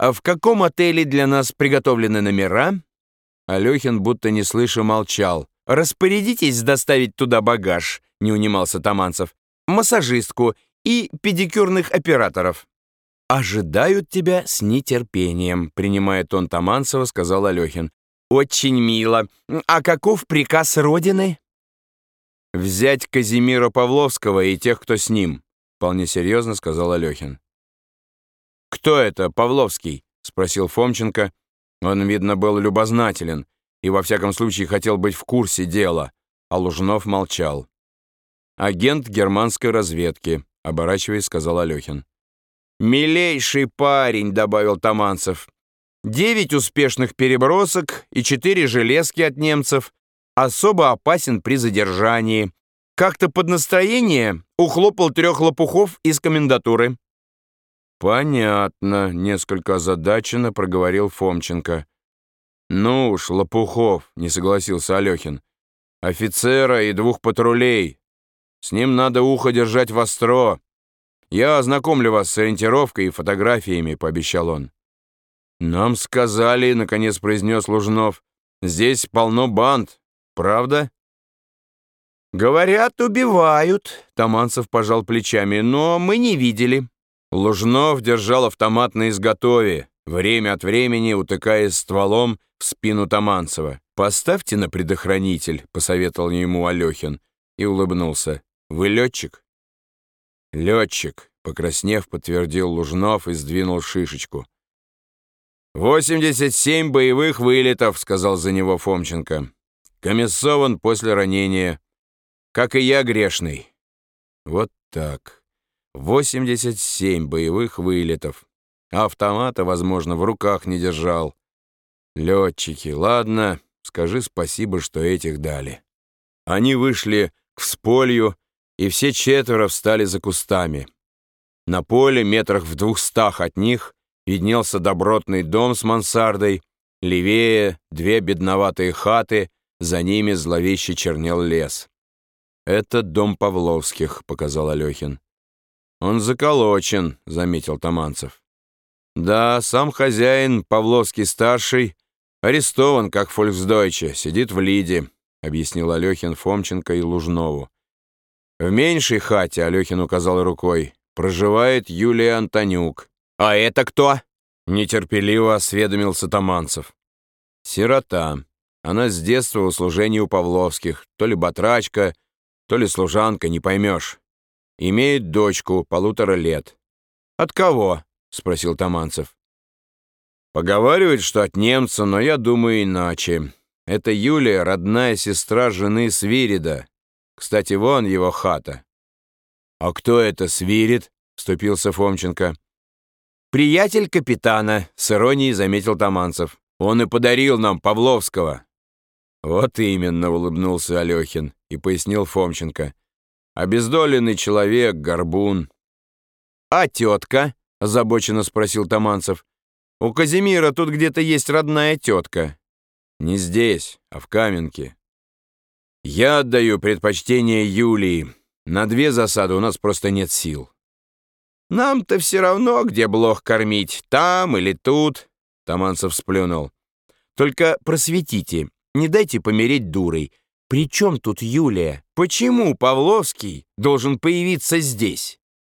«А в каком отеле для нас приготовлены номера?» Алехин, будто не слыша, молчал. «Распорядитесь доставить туда багаж», — не унимался Таманцев, «массажистку и педикюрных операторов». «Ожидают тебя с нетерпением», — принимая тон Таманцева, сказал Алехин. «Очень мило. А каков приказ Родины?» «Взять Казимира Павловского и тех, кто с ним», — вполне серьезно сказал Алехин. «Кто это, Павловский?» — спросил Фомченко. Он, видно, был любознателен и, во всяком случае, хотел быть в курсе дела, а Лужнов молчал. «Агент германской разведки», — оборачиваясь, сказал Алехин. «Милейший парень», — добавил Таманцев. 9 успешных перебросок и 4 железки от немцев. Особо опасен при задержании. Как-то под настроение ухлопал 3 лопухов из комендатуры». «Понятно», — несколько озадаченно проговорил Фомченко. «Ну уж, лопухов», — не согласился Алехин. «Офицера и 2 патрулей. С ним надо ухо держать востро. Я ознакомлю вас с ориентировкой и фотографиями», — пообещал он. «Нам сказали», — наконец произнес Лужнов, — «здесь полно банд. Правда?» «Говорят, убивают», — Таманцев пожал плечами, — «но мы не видели». Лужнов держал автомат на изготове, время от времени утыкаясь стволом в спину Таманцева. «Поставьте на предохранитель», — посоветовал ему Алехин и улыбнулся. «Вы летчик?» «Летчик», — покраснев, подтвердил Лужнов и сдвинул шишечку. 87 боевых вылетов», — сказал за него Фомченко. «Комиссован после ранения. Как и я, грешный». «Вот так. 87 боевых вылетов. Автомата, возможно, в руках не держал. Летчики, ладно, скажи спасибо, что этих дали». Они вышли к всполью, и все 4 встали за кустами. На поле, метрах в 200 от них, виднелся добротный дом с мансардой, левее 2 бедноватые хаты, за ними зловеще чернел лес. «Это дом Павловских», — показал Алехин. «Он заколочен», — заметил Таманцев. «Да, сам хозяин, Павловский-старший, арестован, как фольксдойче, сидит в Лиде», — объяснил Алехин Фомченко и Лужнову. «В меньшей хате», — Алехин указал рукой, — «проживает Юлия Антонюк». «А это кто?» — нетерпеливо осведомился Таманцев. «Сирота. Она с детства в услужении у Павловских, то ли батрачка, то ли служанка, не поймешь. Имеет дочку 1,5 лет». «От кого?» — спросил Таманцев. «Поговаривают, что от немца, но я думаю иначе. Это Юлия, родная сестра жены Свирида. Кстати, вон его хата». «А кто это Свирид?» — вступился Фомченко. «Приятель капитана», — с иронией заметил Таманцев. «Он и подарил нам Павловского». «Вот именно», — улыбнулся Алехин и пояснил Фомченко. «Обездоленный человек, горбун». «А тетка?» — озабоченно спросил Таманцев. «У Казимира тут где-то есть родная тетка». «Не здесь, а в Каменке». «Я отдаю предпочтение Юлии. На 2 засады у нас просто нет сил». «Нам-то все равно, где блох кормить, там или тут», — Таманцев сплюнул. «Только просветите, не дайте помереть дурой. При чем тут Юлия? Почему Павловский должен появиться здесь?»